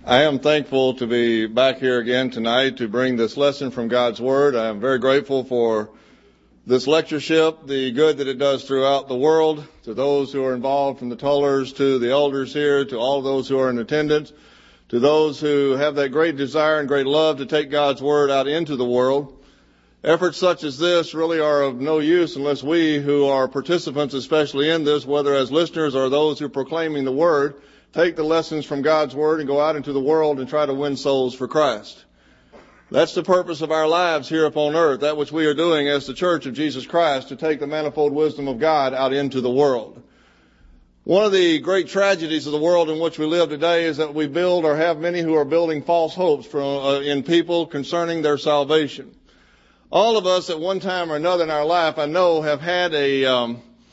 I am thankful to be back here again tonight to bring this lesson from God's Word. I am very grateful for this lectureship, the good that it does throughout the world, to those who are involved, from the tollers to the elders here, to all those who are in attendance, to those who have that great desire and great love to take God's Word out into the world. Efforts such as this really are of no use unless we who are participants, especially in this, whether as listeners or those who are proclaiming the Word, take the lessons from God's Word and go out into the world and try to win souls for Christ. That's the purpose of our lives here upon earth, that which we are doing as the Church of Jesus Christ, to take the manifold wisdom of God out into the world. One of the great tragedies of the world in which we live today is that we build or have many who are building false hopes in people concerning their salvation. All of us at one time or another in our life, I know, have had their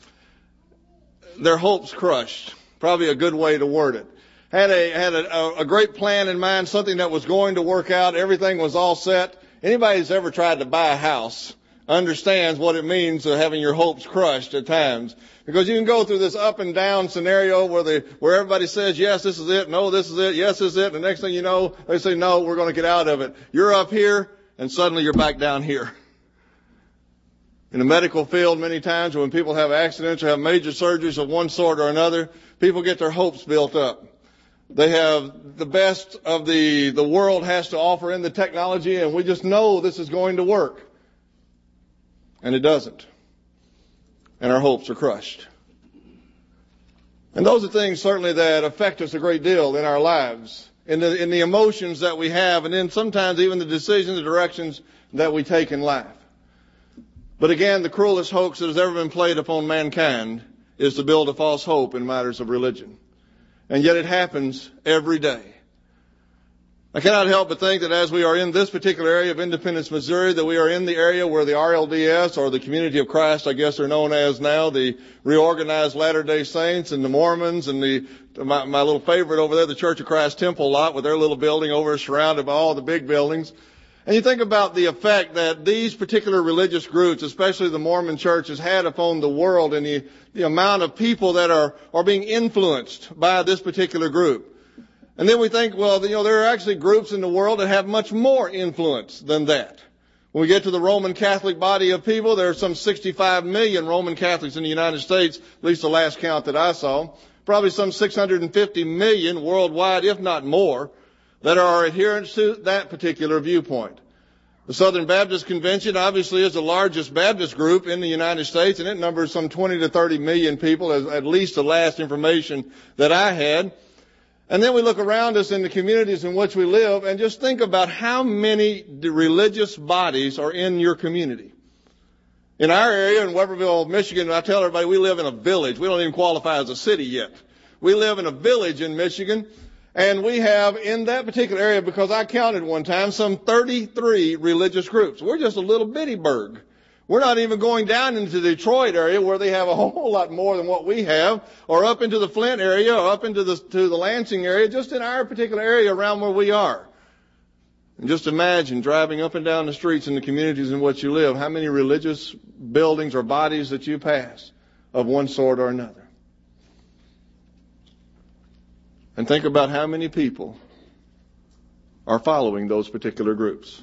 hopes crushed. Probably a good way to word it. Had a great plan in mind, something that was going to work out. Everything was all set. Anybody who's ever tried to buy a house understands what it means to having your hopes crushed at times. Because you can go through this up and down scenario where everybody says, yes, this is it. No, this is it. Yes, this is it. And the next thing you know, they say, no, we're going to get out of it. You're up here and suddenly you're back down here. In the medical field, many times when people have accidents or have major surgeries of one sort or another, people get their hopes built up. They have the best of the world has to offer in the technology, and we just know this is going to work. And it doesn't. And our hopes are crushed. And those are things certainly that affect us a great deal in our lives, in the emotions that we have, and then sometimes even the decisions, the directions that we take in life. But again, the cruelest hoax that has ever been played upon mankind is to build a false hope in matters of religion. And yet it happens every day. I cannot help but think that as we are in this particular area of Independence, Missouri, that we are in the area where the RLDS, or the Community of Christ, I guess they're known as now, the Reorganized Latter-day Saints and the Mormons and my little favorite over there, the Church of Christ Temple lot with their little building over surrounded by all the big buildings. And you think about the effect that these particular religious groups, especially the Mormon Church, has had upon the world, and the amount of people that are being influenced by this particular group. And then we think, well, there are actually groups in the world that have much more influence than that. When we get to the Roman Catholic body of people, there are some 65 million Roman Catholics in the United States, at least the last count that I saw. Probably some 650 million worldwide, if not more, that are adherents to that particular viewpoint. The Southern Baptist Convention obviously is the largest Baptist group in the United States, and it numbers some 20 to 30 million people, at least the last information that I had. And then we look around us in the communities in which we live and just think about how many religious bodies are in your community. In our area, in Weberville, Michigan, I tell everybody we live in a village. We don't even qualify as a city yet. We live in a village in Michigan. And we have in that particular area, because I counted one time, some 33 religious groups. We're just a little bitty burg. We're not even going down into the Detroit area where they have a whole lot more than what we have, or up into the Flint area, or up into the Lansing area, just in our particular area around where we are. And just imagine driving up and down the streets in the communities in which you live, how many religious buildings or bodies that you pass of one sort or another. And think about how many people are following those particular groups.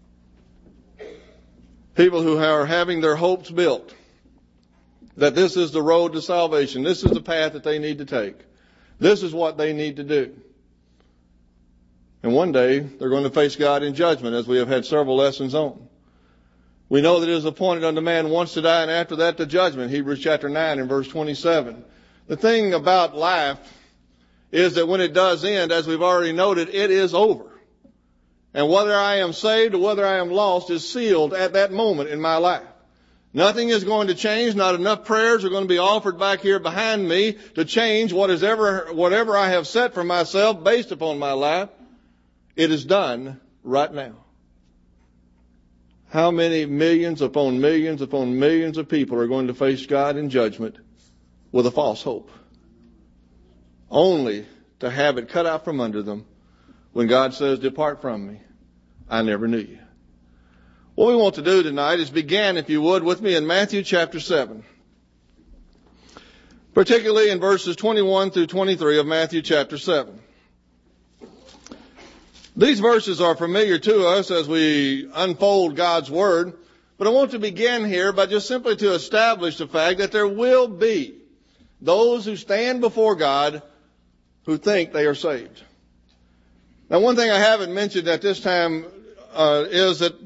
People who are having their hopes built that this is the road to salvation. This is the path that they need to take. This is what they need to do. And one day they're going to face God in judgment, as we have had several lessons on. We know that it is appointed unto man once to die, and after that the judgment. Hebrews chapter 9 and verse 27. The thing about life is that when it does end, as we've already noted, it is over. And whether I am saved or whether I am lost is sealed at that moment in my life. Nothing is going to change. Not enough prayers are going to be offered back here behind me to change whatever I have set for myself based upon my life. It is done right now. How many millions upon millions upon millions of people are going to face God in judgment with a false hope, only to have it cut out from under them when God says, "Depart from me, I never knew you." What we want to do tonight is begin, if you would, with me in Matthew chapter 7. Particularly in verses 21 through 23 of Matthew chapter 7. These verses are familiar to us as we unfold God's Word, but I want to begin here by just simply to establish the fact that there will be those who stand before God who think they are saved. Now, one thing I haven't mentioned at this time is that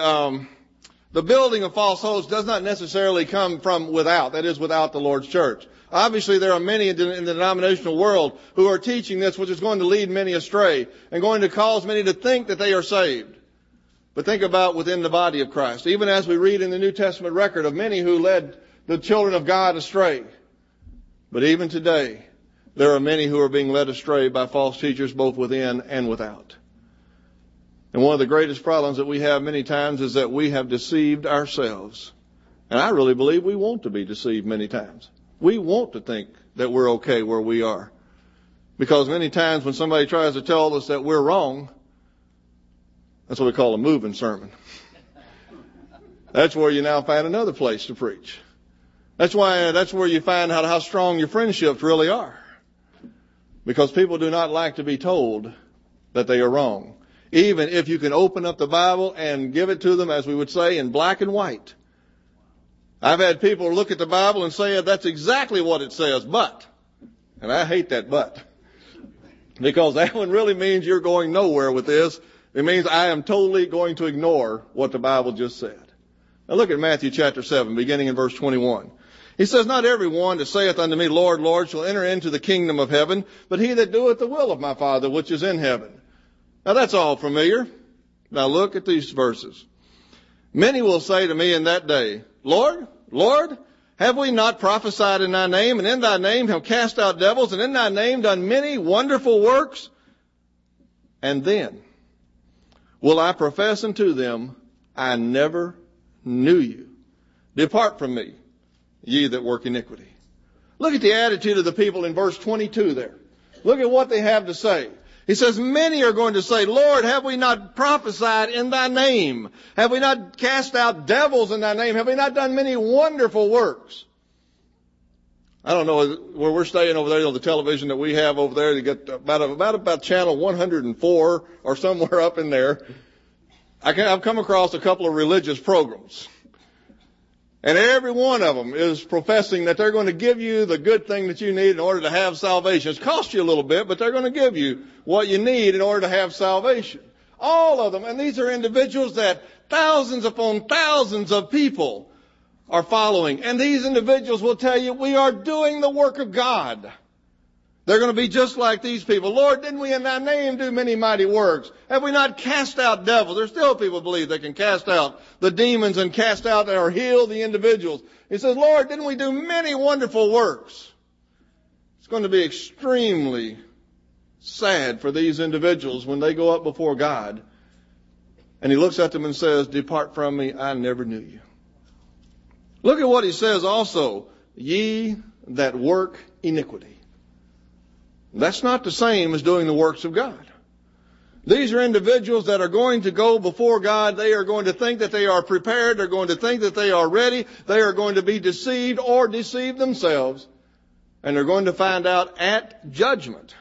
the building of false hopes does not necessarily come from without, that is, without the Lord's church. Obviously, there are many in the denominational world who are teaching this, which is going to lead many astray and going to cause many to think that they are saved. But think about within the body of Christ, even as we read in the New Testament record of many who led the children of God astray. But even today, there are many who are being led astray by false teachers both within and without. And one of the greatest problems that we have many times is that we have deceived ourselves. And I really believe we want to be deceived many times. We want to think that we're okay where we are. Because many times when somebody tries to tell us that we're wrong, that's what we call a moving sermon. That's where you now find another place to preach. That's where you find out how strong your friendships really are. Because people do not like to be told that they are wrong. Even if you can open up the Bible and give it to them, as we would say, in black and white. I've had people look at the Bible and say, that's exactly what it says, but. And I hate that but. Because that one really means you're going nowhere with this. It means I am totally going to ignore what the Bible just said. Now look at Matthew chapter 7, beginning in verse 21. He says, not every one that saith unto me, Lord, Lord, shall enter into the kingdom of heaven, but he that doeth the will of my Father which is in heaven. Now that's all familiar. Now look at these verses. Many will say to me in that day, Lord, Lord, have we not prophesied in thy name, and in thy name have cast out devils, and in thy name done many wonderful works? And then will I profess unto them, I never knew you. Depart from me, ye that work iniquity. Look at the attitude of the people in verse 22 there. Look at what they have to say. He says, many are going to say, Lord, have we not prophesied in thy name? Have we not cast out devils in thy name? Have we not done many wonderful works? I don't know where we're staying over there on the television that we have over there. You get about channel 104 or somewhere up in there. I've come across a couple of religious programs. And every one of them is professing that they're going to give you the good thing that you need in order to have salvation. It's cost you a little bit, but they're going to give you what you need in order to have salvation. All of them. And these are individuals that thousands upon thousands of people are following. And these individuals will tell you, we are doing the work of God. They're going to be just like these people. Lord, didn't we in thy name do many mighty works? Have we not cast out devils? There's still people believe they can cast out the demons and cast out or heal the individuals. He says, Lord, didn't we do many wonderful works? It's going to be extremely sad for these individuals when they go up before God. And he looks at them and says, depart from me, I never knew you. Look at what he says also, ye that work iniquity. That's not the same as doing the works of God. These are individuals that are going to go before God. They are going to think that they are prepared. They're going to think that they are ready. They are going to be deceived or deceive themselves. And they're going to find out at judgment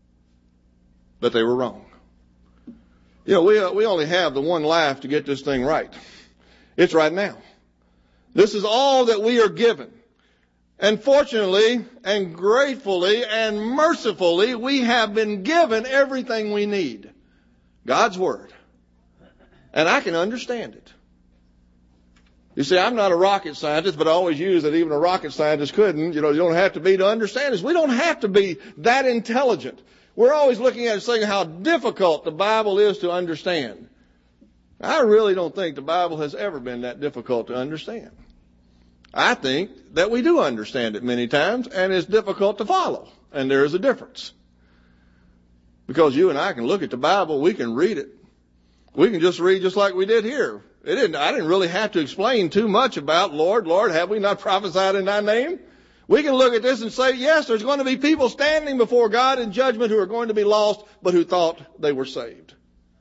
that they were wrong. You know, we only have the one life to get this thing right. It's right now. This is all that we are given. And fortunately and gratefully and mercifully, we have been given everything we need. God's Word. And I can understand it. You see, I'm not a rocket scientist, but I always use that even a rocket scientist couldn't. You don't have to be to understand this. We don't have to be that intelligent. We're always looking at it saying how difficult the Bible is to understand. I really don't think the Bible has ever been that difficult to understand. I think that we do understand it many times, and it's difficult to follow. And there is a difference. Because you and I can look at the Bible, we can read it. We can just read just like we did here. I didn't really have to explain too much about, Lord, Lord, have we not prophesied in thy name? We can look at this and say, yes, there's going to be people standing before God in judgment who are going to be lost, but who thought they were saved.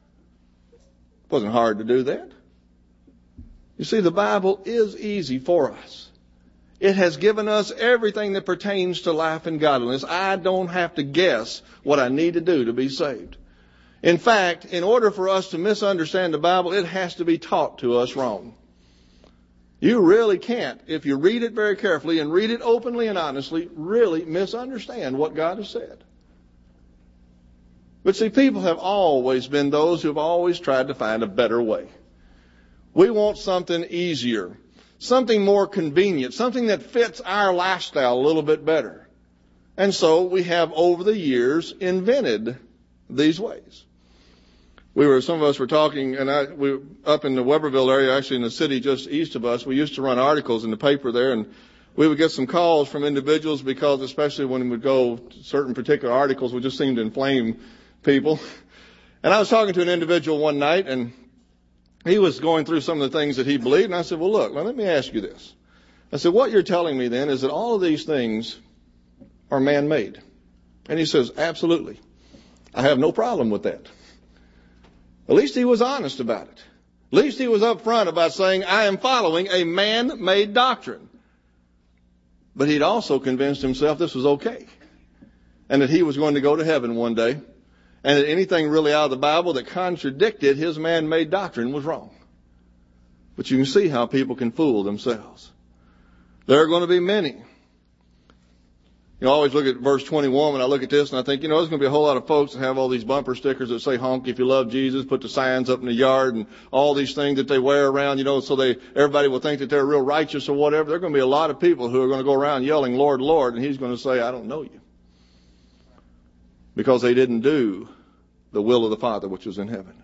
It wasn't hard to do that. You see, the Bible is easy for us. It has given us everything that pertains to life and godliness. I don't have to guess what I need to do to be saved. In fact, in order for us to misunderstand the Bible, it has to be taught to us wrong. You really can't, if you read it very carefully and read it openly and honestly, really misunderstand what God has said. But see, people have always been those who have always tried to find a better way. We want something easier, something more convenient, something that fits our lifestyle a little bit better. And so we have over the years invented these ways. Some of us were talking, and we were up in the Weberville area, actually in the city just east of us. We used to run articles in the paper there, and we would get some calls from individuals because, especially when we would go to certain particular articles, would just seem to inflame people. And I was talking to an individual one night, and he was going through some of the things that he believed, and I said, well, look, let me ask you this. I said, what you're telling me then is that all of these things are man-made. And he says, absolutely. I have no problem with that. At least he was honest about it. At least he was upfront about saying, I am following a man-made doctrine. But he'd also convinced himself this was okay. And that he was going to go to heaven one day. And that anything really out of the Bible that contradicted his man-made doctrine was wrong. But you can see how people can fool themselves. There are going to be many. You know, I always look at verse 21 when I look at this, and I think, there's going to be a whole lot of folks that have all these bumper stickers that say, honk if you love Jesus, put the signs up in the yard, and all these things that they wear around, so everybody will think that they're real righteous or whatever. There are going to be a lot of people who are going to go around yelling, Lord, Lord, and he's going to say, I don't know you. Because they didn't do the will of the Father which is in heaven.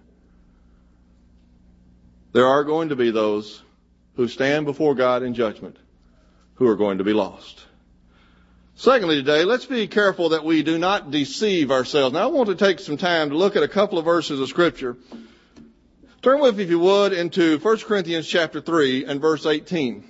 There are going to be those who stand before God in judgment who are going to be lost. Secondly today, let's be careful that we do not deceive ourselves. Now I want to take some time to look at a couple of verses of Scripture. Turn with me, if you would, into 1 Corinthians chapter 3 and verse 18.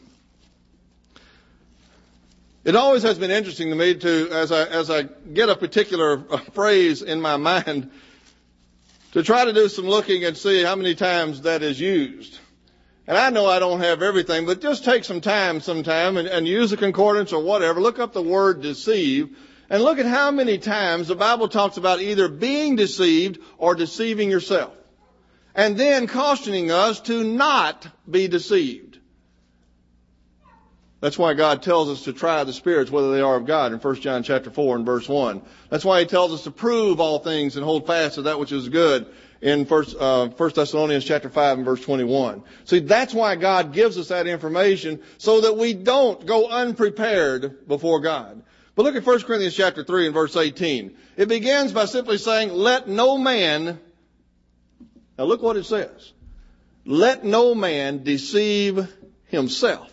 It always has been interesting to me as I get a particular phrase in my mind, to try to do some looking and see how many times that is used. And I know I don't have everything, but just take some time sometime and use a concordance or whatever. Look up the word deceive and look at how many times the Bible talks about either being deceived or deceiving yourself. And then cautioning us to not be deceived. That's why God tells us to try the spirits whether they are of God in 1 John chapter 4 and verse 1. That's why he tells us to prove all things and hold fast to that which is good in 1 Thessalonians chapter 5 and verse 21. See, that's why God gives us that information so that we don't go unprepared before God. But look at 1 Corinthians chapter 3 and verse 18. It begins by simply saying, let no man, now look what it says, let no man deceive himself.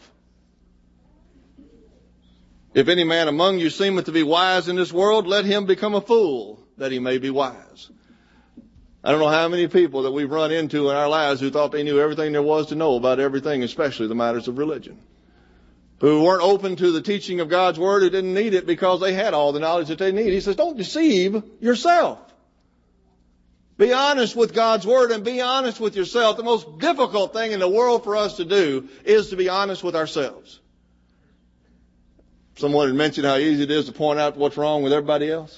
If any man among you seemeth to be wise in this world, let him become a fool, that he may be wise. I don't know how many people that we've run into in our lives who thought they knew everything there was to know about everything, especially the matters of religion. Who weren't open to the teaching of God's Word, who didn't need it because they had all the knowledge that they need. He says, don't deceive yourself. Be honest with God's Word and be honest with yourself. The most difficult thing in the world for us to do is to be honest with ourselves. Someone had mentioned how easy it is to point out what's wrong with everybody else.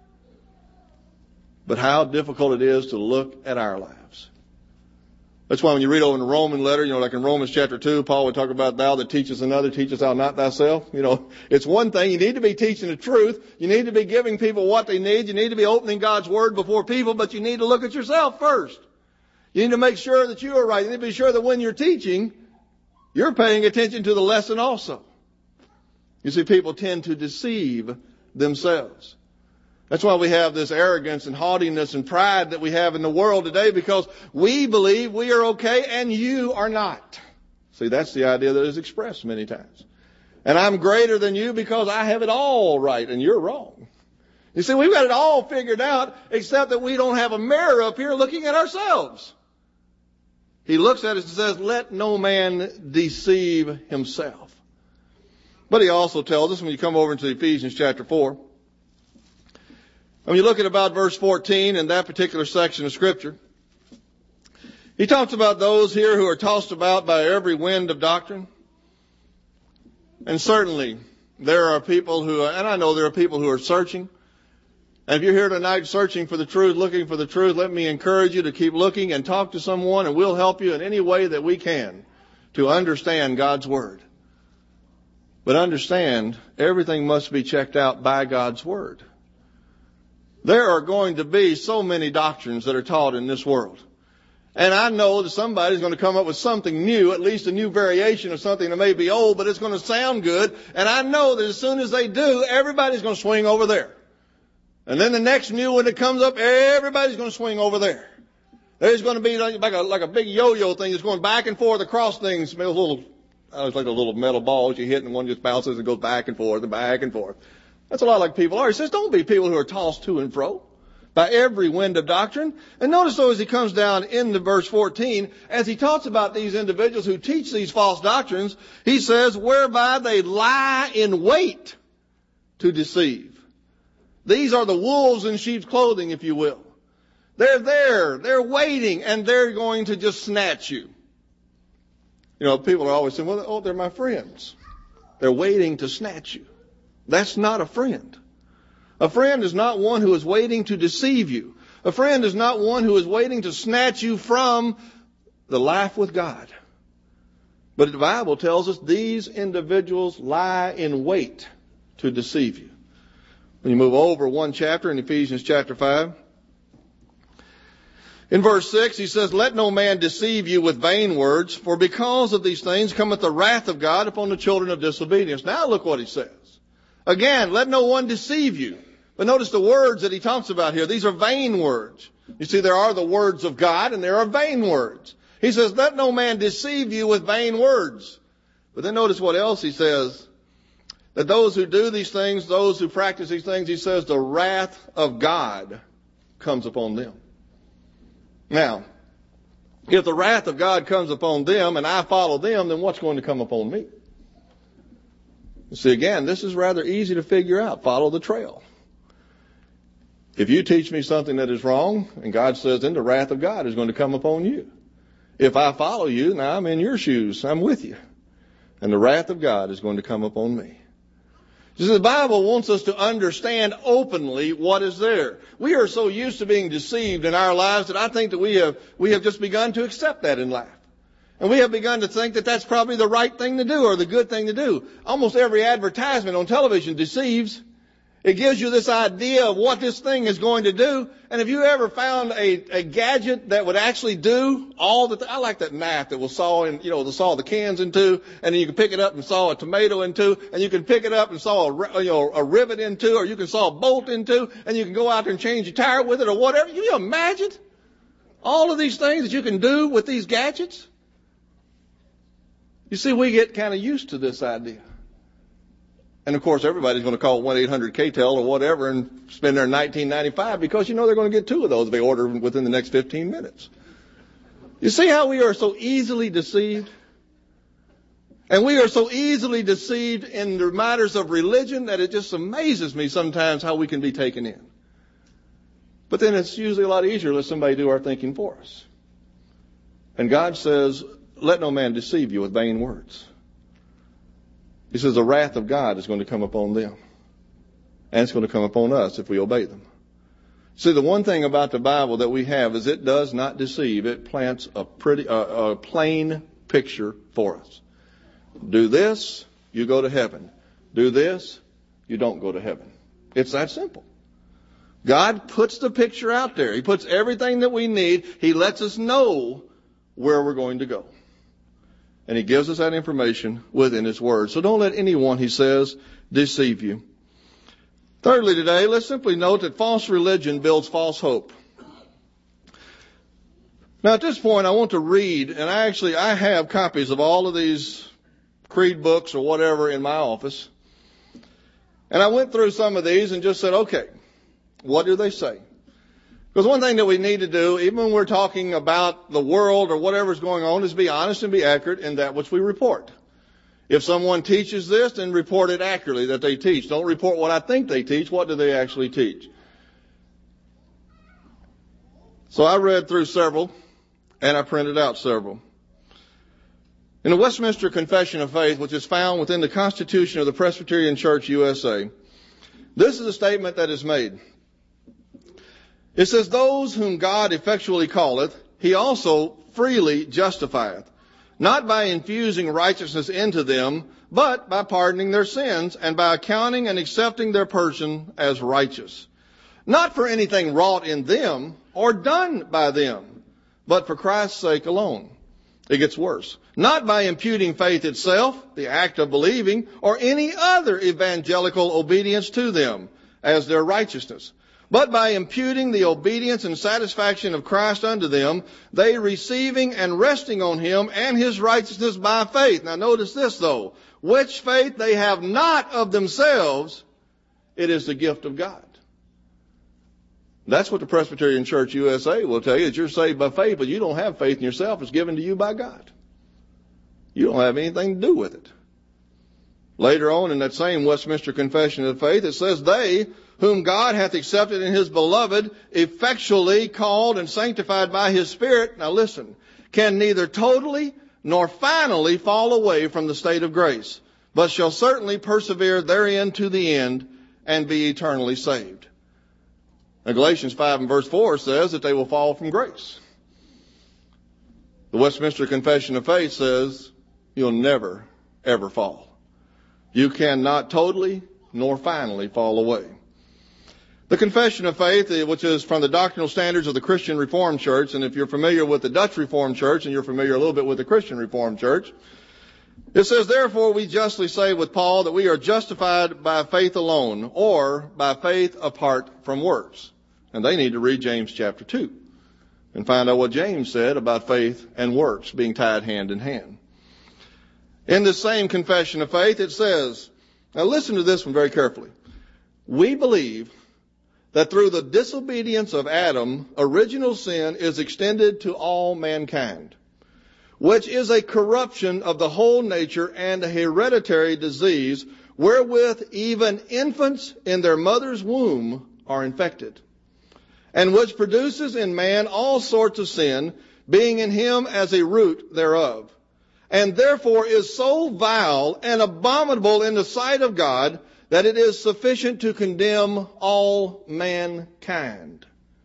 But how difficult it is to look at our lives. That's why when you read over in the Roman letter, like in Romans chapter 2, Paul would talk about thou that teachest another, teachest thou not thyself. It's one thing. You need to be teaching the truth. You need to be giving people what they need. You need to be opening God's Word before people, but you need to look at yourself first. You need to make sure that you are right. You need to be sure that when you're teaching, you're paying attention to the lesson also. You see, people tend to deceive themselves. That's why we have this arrogance and haughtiness and pride that we have in the world today, because we believe we are okay and you are not. See, that's the idea that is expressed many times. And I'm greater than you because I have it all right and you're wrong. You see, we've got it all figured out except that we don't have a mirror up here looking at ourselves. He looks at us and says, let no man deceive himself. But he also tells us when you come over into Ephesians chapter 4, when you look at about verse 14 in that particular section of Scripture, he talks about those here who are tossed about by every wind of doctrine. And certainly there are people who, and I know there are people who are searching, And if you're here tonight searching for the truth, looking for the truth, let me encourage you to keep looking and talk to someone, and we'll help you in any way that we can to understand God's Word. But understand, everything must be checked out by God's Word. There are going to be so many doctrines that are taught in this world. And I know that somebody's going to come up with something new, at least a new variation of something that may be old, but it's going to sound good. And I know that as soon as they do, everybody's going to swing over there. And then the next new one that comes up, everybody's going to swing over there. There's going to be like a big yo-yo thing that's going back and forth across things. It's like a little metal ball you hit, and one just bounces and goes back and forth and back and forth. That's a lot like people are. He says, don't be people who are tossed to and fro by every wind of doctrine. And notice, though, as he comes down into verse 14, as he talks about these individuals who teach these false doctrines, he says, whereby they lie in wait to deceive. These are the wolves in sheep's clothing, if you will. They're there, they're waiting, and they're going to just snatch you. You know, people are always saying, well, they're my friends. They're waiting to snatch you. That's not a friend. A friend is not one who is waiting to deceive you. A friend is not one who is waiting to snatch you from the life with God. But the Bible tells us these individuals lie in wait to deceive you. When you move over one chapter in Ephesians chapter 5, in verse 6, he says, let no man deceive you with vain words, for because of these things cometh the wrath of God upon the children of disobedience. Now look what he says. Again, let no one deceive you. But notice the words that he talks about here. These are vain words. You see, there are the words of God and there are vain words. He says, let no man deceive you with vain words. But then notice what else he says. That those who do these things, those who practice these things, he says, the wrath of God comes upon them. Now, if the wrath of God comes upon them and I follow them, then what's going to come upon me? You see, again, this is rather easy to figure out. Follow the trail. If you teach me something that is wrong, and God says, then the wrath of God is going to come upon you. If I follow you, now I'm in your shoes. I'm with you. And the wrath of God is going to come upon me. You see, the Bible wants us to understand openly what is there. We are so used to being deceived in our lives that I think that we have just begun to accept that in life. And we have begun to think that that's probably the right thing to do or the good thing to do. Almost every advertisement on television deceives. It gives you this idea of what this thing is going to do. And have you ever found a gadget that would actually do all the I like that knife that will saw the cans in two, and then you can pick it up and saw a tomato in two, and you can pick it up and saw a rivet in two, or you can saw a bolt in two, and you can go out there and change your tire with it or whatever. Can you imagine all of these things that you can do with these gadgets? You see, we get kind of used to this idea. And, of course, everybody's going to call 1-800-KTEL or whatever and spend their $19.95 because you know they're going to get two of those if they order within the next 15 minutes. You see how we are so easily deceived? And we are so easily deceived in the matters of religion that it just amazes me sometimes how we can be taken in. But then it's usually a lot easier to let somebody do our thinking for us. And God says, let no man deceive you with vain words. He says the wrath of God is going to come upon them. And it's going to come upon us if we obey them. See, the one thing about the Bible that we have is it does not deceive. It plants a plain picture for us. Do this, you go to heaven. Do this, you don't go to heaven. It's that simple. God puts the picture out there. He puts everything that we need. He lets us know where we're going to go. And he gives us that information within his word. So don't let anyone, he says, deceive you. Thirdly today, let's simply note that false religion builds false hope. Now at this point I want to read, and I have copies of all of these creed books or whatever in my office. And I went through some of these and just said, okay, what do they say? Because one thing that we need to do, even when we're talking about the world or whatever's going on, is be honest and be accurate in that which we report. If someone teaches this, then report it accurately that they teach. Don't report what I think they teach. What do they actually teach? So I read through several, and I printed out several. In the Westminster Confession of Faith, which is found within the Constitution of the Presbyterian Church, USA, this is a statement that is made. It says, those whom God effectually calleth, he also freely justifieth, not by infusing righteousness into them, but by pardoning their sins, and by accounting and accepting their person as righteous. Not for anything wrought in them, or done by them, but for Christ's sake alone. It gets worse. Not by imputing faith itself, the act of believing, or any other evangelical obedience to them, as their righteousness, but by imputing the obedience and satisfaction of Christ unto them, they receiving and resting on him and his righteousness by faith. Now notice this though, which faith they have not of themselves, it is the gift of God. That's what the Presbyterian Church USA will tell you, that you're saved by faith, but you don't have faith in yourself. It's given to you by God. You don't have anything to do with it. Later on in that same Westminster Confession of Faith, it says, they whom God hath accepted in his beloved, effectually called and sanctified by his Spirit, now listen, can neither totally nor finally fall away from the state of grace, but shall certainly persevere therein to the end and be eternally saved. Now, Galatians 5 and verse 4 says that they will fall from grace. The Westminster Confession of Faith says you'll never, ever fall. You cannot totally nor finally fall away. The Confession of Faith, which is from the doctrinal standards of the Christian Reformed Church, and if you're familiar with the Dutch Reformed Church and you're familiar a little bit with the Christian Reformed Church, it says, therefore we justly say with Paul that we are justified by faith alone, or by faith apart from works. And they need to read James chapter 2 and find out what James said about faith and works being tied hand in hand. In this same Confession of Faith, it says, now listen to this one very carefully. We believe that through the disobedience of Adam, original sin is extended to all mankind, which is a corruption of the whole nature and a hereditary disease, wherewith even infants in their mother's womb are infected, and which produces in man all sorts of sin, being in him as a root thereof, and therefore is so vile and abominable in the sight of God, that it is sufficient to condemn all mankind.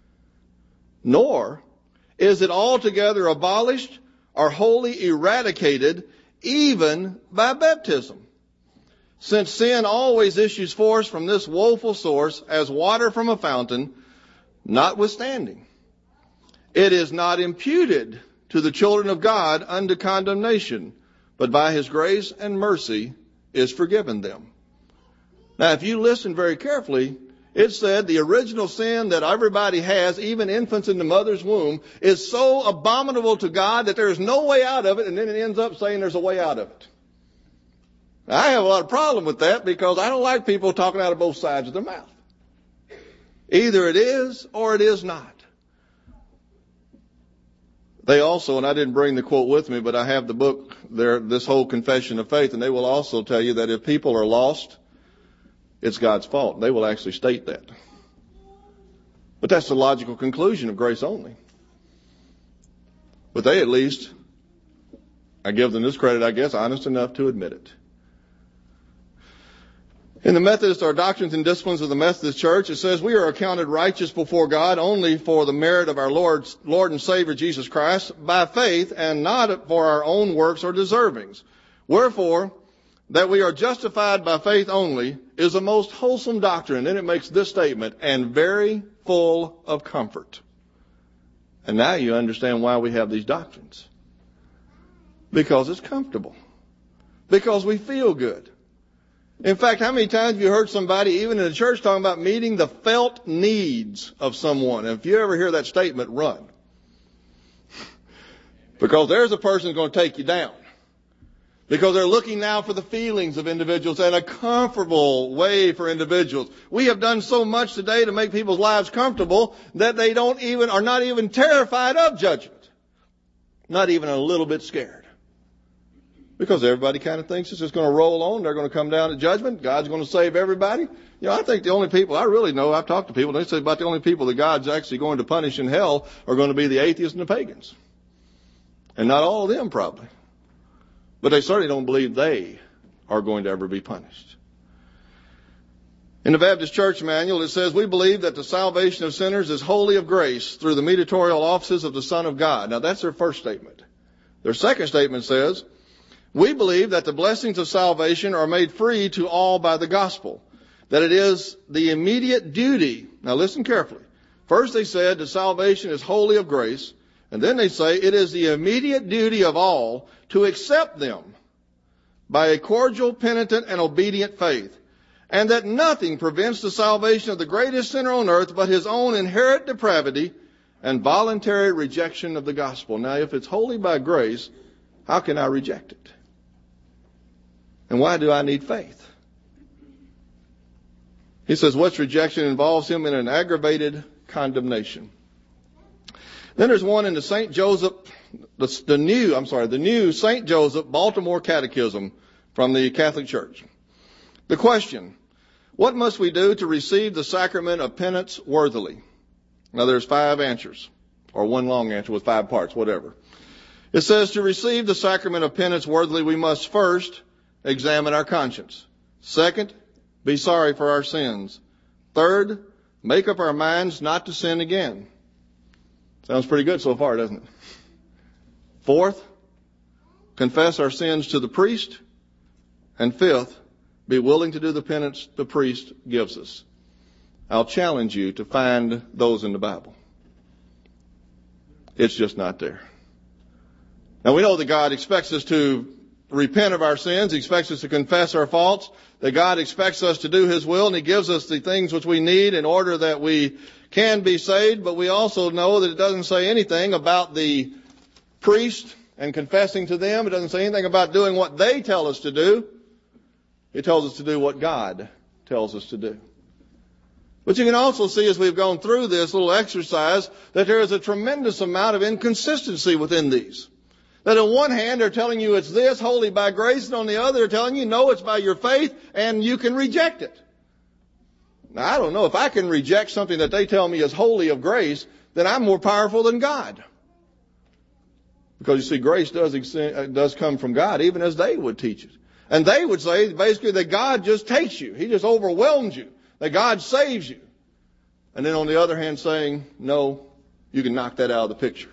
Nor is it altogether abolished or wholly eradicated even by baptism, since sin always issues forth from this woeful source as water from a fountain. Notwithstanding, it is not imputed to the children of God unto condemnation, but by his grace and mercy is forgiven them. Now, if you listen very carefully, it said the original sin that everybody has, even infants in the mother's womb, is so abominable to God that there is no way out of it, and then it ends up saying there's a way out of it. Now, I have a lot of problem with that because I don't like people talking out of both sides of their mouth. Either it is or it is not. They also, and I didn't bring the quote with me, but I have the book there, this whole Confession of Faith, and they will also tell you that if people are lost, it's God's fault. They will actually state that. But that's the logical conclusion of grace only. But they at least, I give them this credit, I guess, honest enough to admit it. In the Methodist, or Doctrines and Disciplines of the Methodist Church, it says we are accounted righteous before God only for the merit of our Lord and Savior Jesus Christ by faith, and not for our own works or deservings. Wherefore, that we are justified by faith only is a most wholesome doctrine. And it makes this statement, and very full of comfort. And now you understand why we have these doctrines. Because it's comfortable. Because we feel good. In fact, how many times have you heard somebody, even in the church, talking about meeting the felt needs of someone? And if you ever hear that statement, run. Because there's a person who's going to take you down. Because they're looking now for the feelings of individuals and a comfortable way for individuals. We have done so much today to make people's lives comfortable that they are not even terrified of judgment. Not even a little bit scared. Because everybody kind of thinks it's just going to roll on. They're going to come down to judgment. God's going to save everybody. You know, I think the only people, I really know, I've talked to people, they say about the only people that God's actually going to punish in hell are going to be the atheists and the pagans. And not all of them probably. But they certainly don't believe they are going to ever be punished. In the Baptist Church Manual, it says, we believe that the salvation of sinners is wholly of grace through the mediatorial offices of the Son of God. Now, that's their first statement. Their second statement says, we believe that the blessings of salvation are made free to all by the gospel, that it is the immediate duty. Now, listen carefully. First, they said the salvation is wholly of grace, and then they say it is the immediate duty of all to accept them by a cordial, penitent, and obedient faith, and that nothing prevents the salvation of the greatest sinner on earth but his own inherent depravity and voluntary rejection of the gospel. Now, if it's wholly by grace, how can I reject it? And why do I need faith? He says, what's rejection involves him in an aggravated condemnation. Then there's one in the the new St. Joseph Baltimore Catechism from the Catholic Church. The question, what must we do to receive the sacrament of penance worthily? Now there's 5 answers, or one long answer with 5 parts, whatever. It says to receive the sacrament of penance worthily, we must first examine our conscience. Second, be sorry for our sins. Third, make up our minds not to sin again. Sounds pretty good so far, doesn't it? Fourth, confess our sins to the priest. And fifth, be willing to do the penance the priest gives us. I'll challenge you to find those in the Bible. It's just not there. Now we know that God expects us to repent of our sins. He expects us to confess our faults. That God expects us to do His will, and He gives us the things which we need in order that we can be saved. But we also know that it doesn't say anything about the priest and confessing to them. It doesn't say anything about doing what they tell us to do. It tells us to do what God tells us to do. But you can also see as we've gone through this little exercise that there is a tremendous amount of inconsistency within these. That on one hand they're telling you it's this, wholly by grace, and on the other they're telling you no, it's by your faith and you can reject it. Now I don't know, if I can reject something that they tell me is wholly of grace, then I'm more powerful than God. Because you see, grace does come from God, even as they would teach it. And they would say basically that God just takes you. He just overwhelms you. That God saves you. And then on the other hand saying, no, you can knock that out of the picture.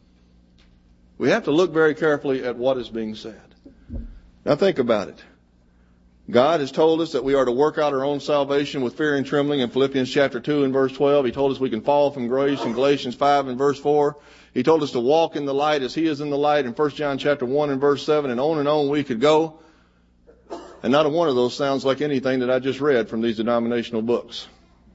We have to look very carefully at what is being said. Now think about it. God has told us that we are to work out our own salvation with fear and trembling in Philippians chapter 2 and verse 12. He told us we can fall from grace in Galatians 5 and verse 4. He told us to walk in the light as He is in the light in 1 John chapter 1 and verse 7, and on we could go. And not a one of those sounds like anything that I just read from these denominational books.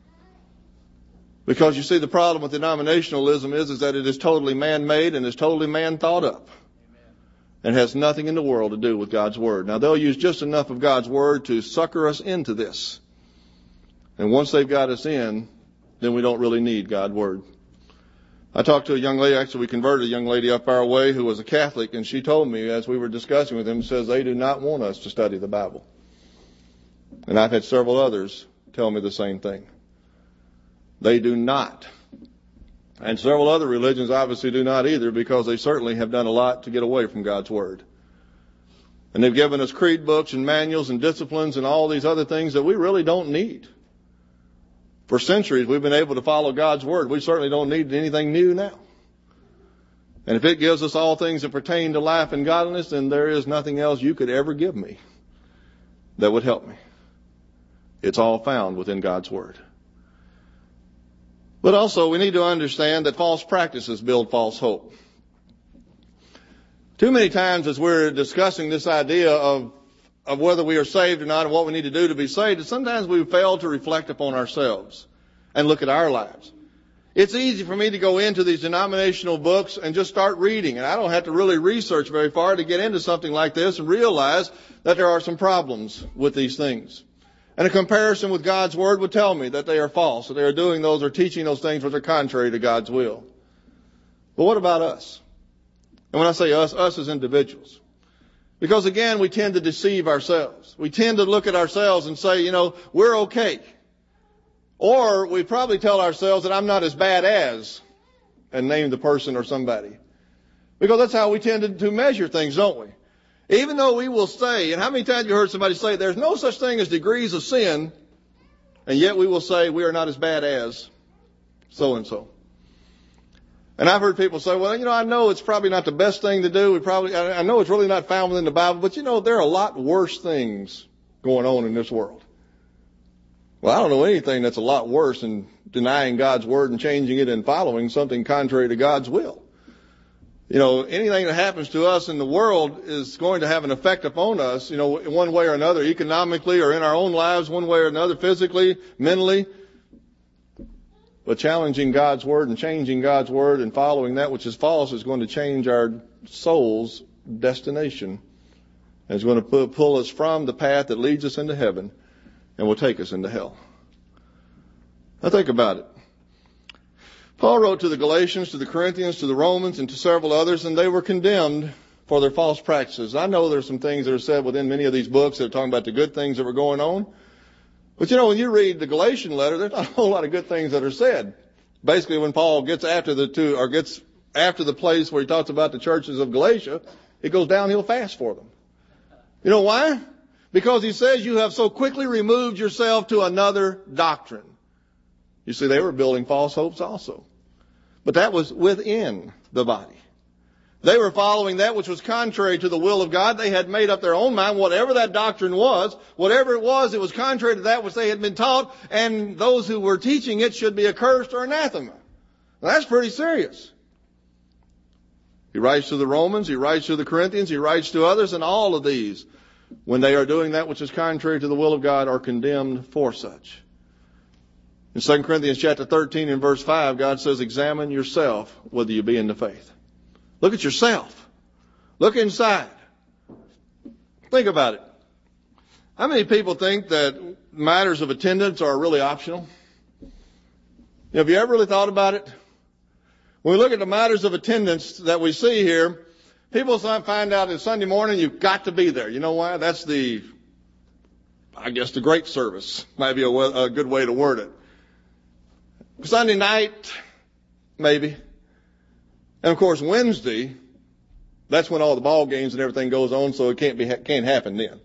Because you see, the problem with denominationalism is that it is totally man-made and is totally man-thought up. And has nothing in the world to do with God's Word. Now, they'll use just enough of God's Word to sucker us into this. And once they've got us in, then we don't really need God's Word. I talked to a young lady, actually we converted a young lady up our way who was a Catholic, and she told me as we were discussing with them, says they do not want us to study the Bible. And I've had several others tell me the same thing. They do not. And several other religions obviously do not either, because they certainly have done a lot to get away from God's Word. And they've given us creed books and manuals and disciplines and all these other things that we really don't need. For centuries, we've been able to follow God's Word. We certainly don't need anything new now. And if it gives us all things that pertain to life and godliness, then there is nothing else you could ever give me that would help me. It's all found within God's Word. But also, we need to understand that false practices build false hope. Too many times as we're discussing this idea of whether we are saved or not and what we need to do to be saved, sometimes we fail to reflect upon ourselves and look at our lives. It's easy for me to go into these denominational books and just start reading, and I don't have to really research very far to get into something like this and realize that there are some problems with these things. And a comparison with God's Word would tell me that they are false, that they are doing those or teaching those things which are contrary to God's will. But what about us? And when I say us as individuals. Because again, we tend to deceive ourselves. We tend to look at ourselves and say, we're okay. Or we probably tell ourselves that I'm not as bad as, and name the person or somebody. Because that's how we tend to measure things, don't we? Even though we will say, and how many times have you heard somebody say, there's no such thing as degrees of sin, and yet we will say we are not as bad as so-and-so. And I've heard people say, well, I know it's probably not the best thing to do. I know it's really not found within the Bible, but there are a lot worse things going on in this world. Well, I don't know anything that's a lot worse than denying God's word and changing it and following something contrary to God's will. Anything that happens to us in the world is going to have an effect upon us, in one way or another, economically or in our own lives, one way or another, physically, mentally. But challenging God's word and changing God's word and following that which is false is going to change our soul's destination. And it's going to pull us from the path that leads us into heaven and will take us into hell. Now think about it. Paul wrote to the Galatians, to the Corinthians, to the Romans, and to several others, and they were condemned for their false practices. I know there's some things that are said within many of these books that are talking about the good things that were going on. But when you read the Galatian letter, there's not a whole lot of good things that are said. Basically, when Paul gets after the place where he talks about the churches of Galatia, it goes downhill fast for them. You know why? Because he says you have so quickly removed yourself to another doctrine. You see, they were building false hopes also. But that was within the body. They were following that which was contrary to the will of God. They had made up their own mind, whatever that doctrine was, whatever it was contrary to that which they had been taught, and those who were teaching it should be accursed or anathema. Now, that's pretty serious. He writes to the Romans, he writes to the Corinthians, he writes to others, and all of these, when they are doing that which is contrary to the will of God, are condemned for such. In 2 Corinthians chapter 13 and verse 5, God says, examine yourself whether you be in the faith. Look at yourself. Look inside. Think about it. How many people think that matters of attendance are really optional? Have you ever really thought about it? When we look at the matters of attendance that we see here, people find out that Sunday morning you've got to be there. You know why? That's the great service might be a good way to word it. Sunday night, maybe. And of course, Wednesday, that's when all the ball games and everything goes on, so it can't happen then.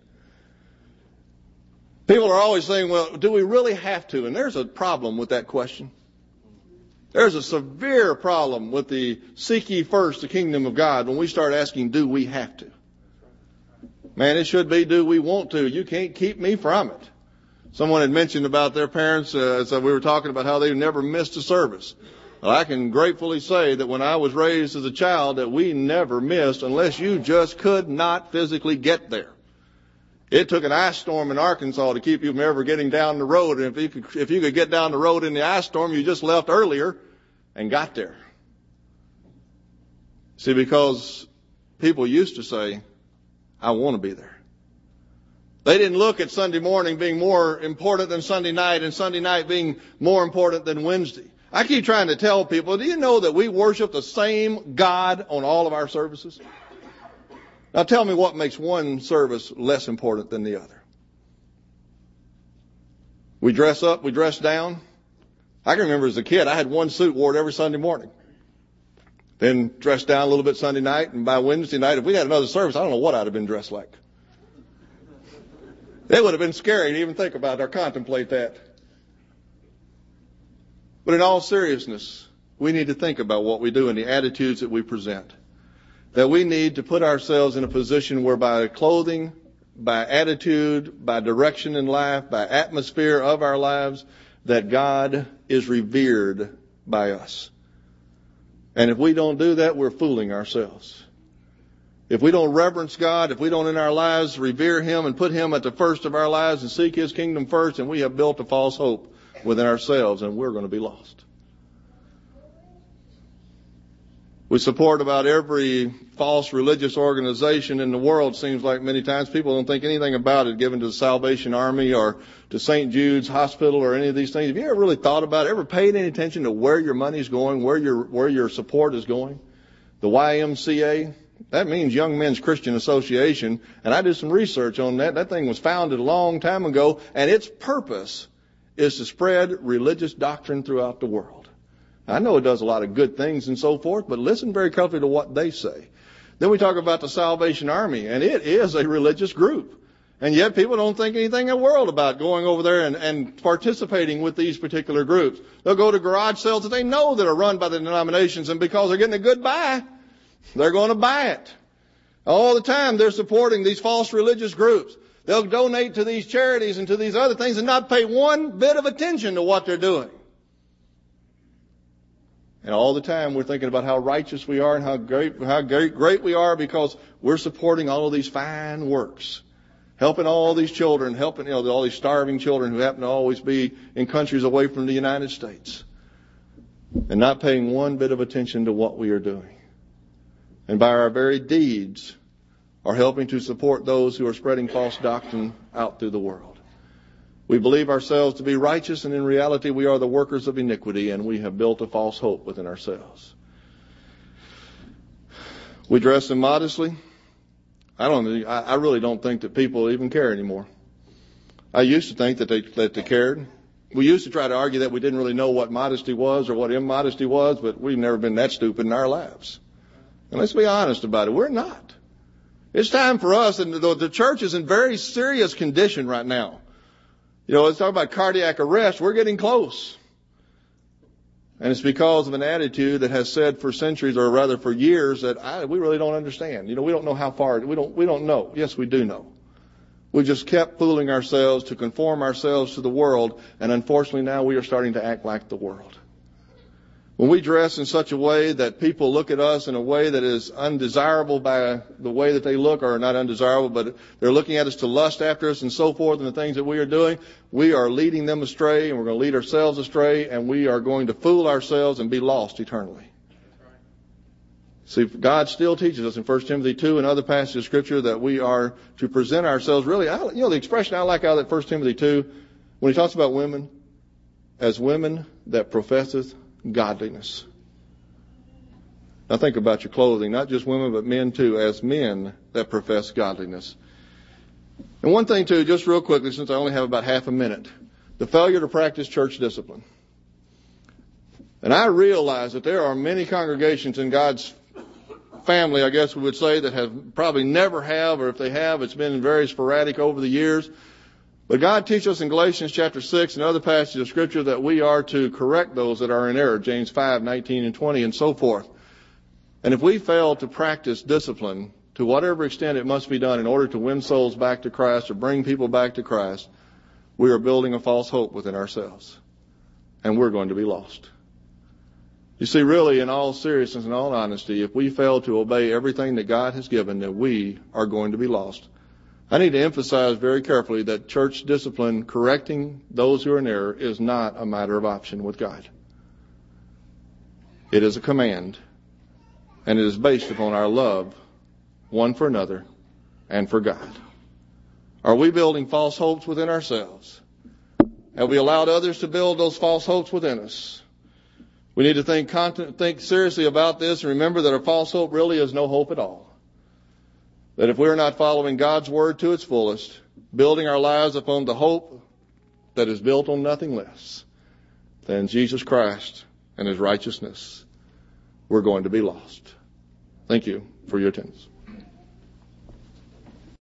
People are always saying, well, do we really have to? And there's a problem with that question. There's a severe problem with the seek ye first the kingdom of God when we start asking, do we have to? Man, it should be, do we want to? You can't keep me from it. Someone had mentioned about their parents, so we were talking about how they never missed a service. Well, I can gratefully say that when I was raised as a child that we never missed unless you just could not physically get there. It took an ice storm in Arkansas to keep you from ever getting down the road. And if you could get down the road in the ice storm, you just left earlier and got there. See, because people used to say, I want to be there. They didn't look at Sunday morning being more important than Sunday night and Sunday night being more important than Wednesday. I keep trying to tell people, do you know that we worship the same God on all of our services? Now tell me what makes one service less important than the other. We dress up, we dress down. I can remember as a kid, I had one suit, wore it every Sunday morning. Then dressed down a little bit Sunday night, and by Wednesday night, if we had another service, I don't know what I'd have been dressed like. It would have been scary to even think about or contemplate that. But in all seriousness, we need to think about what we do and the attitudes that we present. That we need to put ourselves in a position where by clothing, by attitude, by direction in life, by atmosphere of our lives, that God is revered by us. And if we don't do that, we're fooling ourselves. If we don't reverence God, if we don't in our lives revere Him and put Him at the first of our lives and seek His kingdom first, and we have built a false hope within ourselves, and we're going to be lost. We support about every false religious organization in the world, seems like many times. People don't think anything about it given to the Salvation Army or to St. Jude's Hospital or any of these things. Have you ever really thought about it? Ever paid any attention to where your money's going, where your support is going? The YMCA, that means Young Men's Christian Association, and I did some research on that. That thing was founded a long time ago, and its purpose is to spread religious doctrine throughout the world. I know it does a lot of good things and so forth, but listen very carefully to what they say. Then we talk about the Salvation Army, and it is a religious group. And yet people don't think anything in the world about going over there and participating with these particular groups. They'll go to garage sales that they know that are run by the denominations, and because they're getting a good buy, they're going to buy it. All the time they're supporting these false religious groups. They'll donate to these charities and to these other things and not pay one bit of attention to what they're doing. And all the time we're thinking about how righteous we are and how great we are because we're supporting all of these fine works. Helping all these children, helping all these starving children who happen to always be in countries away from the United States. And not paying one bit of attention to what we are doing. And by our very deeds are helping to support those who are spreading false doctrine out through the world. We believe ourselves to be righteous, and in reality we are the workers of iniquity, and we have built a false hope within ourselves. We dress immodestly. I really don't think that people even care anymore. I used to think that they cared. We used to try to argue that we didn't really know what modesty was or what immodesty was, but we've never been that stupid in our lives. And let's be honest about it. We're not. It's time for us, and the church is in very serious condition right now. Let's talk about cardiac arrest. We're getting close. And it's because of an attitude that has said for centuries, or rather for years, that we really don't understand. We don't know how far. We don't know. Yes, we do know. We just kept fooling ourselves to conform ourselves to the world, and unfortunately now we are starting to act like the world. When we dress in such a way that people look at us in a way that is undesirable by the way that they look, or not undesirable, but they're looking at us to lust after us and so forth, and the things that we are doing, we are leading them astray, and we're going to lead ourselves astray, and we are going to fool ourselves and be lost eternally. See, God still teaches us in 1 Timothy 2 and other passages of Scripture that we are to present ourselves really, the expression I like out of that 1 Timothy 2, when he talks about women, as women that professeth godliness. Now think about your clothing, not just women, but men too, as men that profess godliness. And one thing too, just real quickly, since I only have about half a minute, the failure to practice church discipline. And I realize that there are many congregations in God's family, I guess we would say, that have probably never have, or if they have, it's been very sporadic over the years. But God teaches us in Galatians chapter 6 and other passages of Scripture that we are to correct those that are in error, James 5, 19 and 20 and so forth. And if we fail to practice discipline to whatever extent it must be done in order to win souls back to Christ or bring people back to Christ, we are building a false hope within ourselves. And we're going to be lost. You see, really, in all seriousness and all honesty, if we fail to obey everything that God has given, then we are going to be lost. I need to emphasize very carefully that church discipline, correcting those who are in error, is not a matter of option with God. It is a command, and it is based upon our love one for another and for God. Are we building false hopes within ourselves? Have we allowed others to build those false hopes within us? We need to think seriously about this and remember that a false hope really is no hope at all. That if we're not following God's word to its fullest, building our lives upon the hope that is built on nothing less than Jesus Christ and His righteousness, we're going to be lost. Thank you for your attendance.